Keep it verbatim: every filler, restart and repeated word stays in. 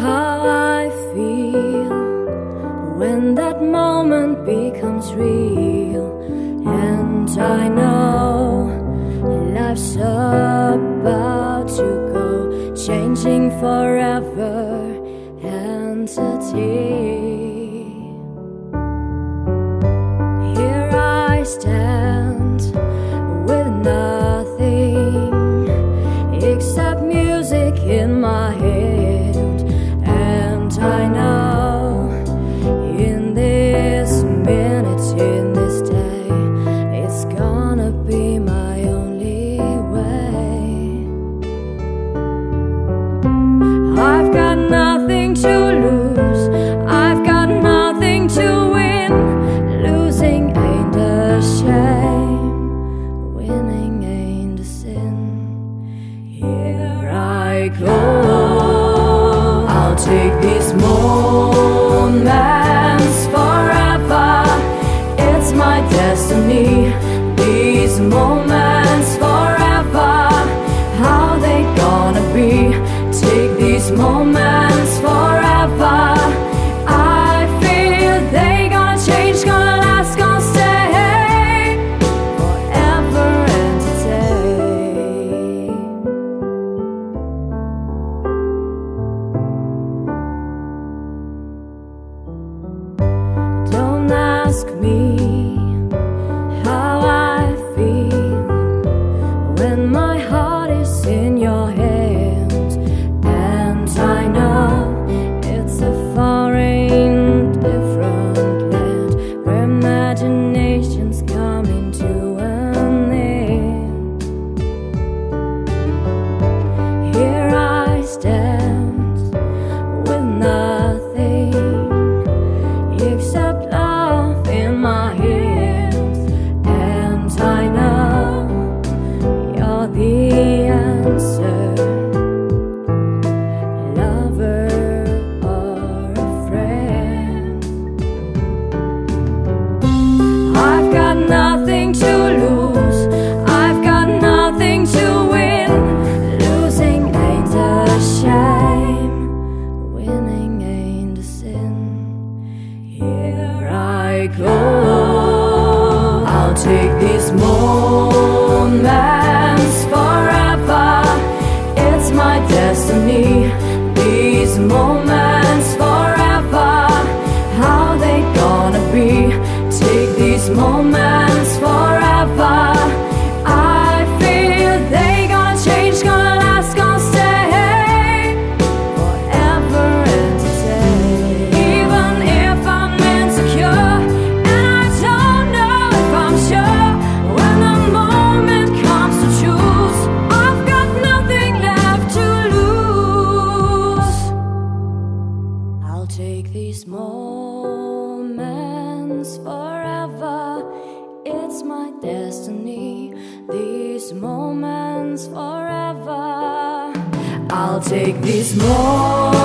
how I feel when that moment becomes real, and I know life's about to go, changing forever entity. Here I stand with nothing except music in my hand, and I know in this minute, in this day, it's gonna be my only way. I've got nothing to lose, I've got nothing to win. Losing ain't a shame, winning ain't a sin. Here I go, I'll take these moments forever. It's my destiny, these moments forever. How they gonna be? Take these moments forever. I feel they gonna change, gonna last, gonna stay forever and today. Don't ask me how I feel when my heart is in your hands, and I know it's a foreign, different land where imagination's coming to an end. Here I stand with nothing except love in my hands, and I know you're the answer, lover or a friend. I've got nothing to lose, I've got nothing to win. Losing ain't a shame, winning ain't a sin. Here I go, I'll take these moments forever. It's my destiny, these moments forever. How they gonna be? Take these moments forever. I feel they gonna change, gonna last, gonna stay forever and today. Even if I'm insecure and I don't know if I'm sure, when the moment comes to choose, I've got nothing left to lose. I'll take these moments forever. It's my destiny, these moments forever. I'll take these moments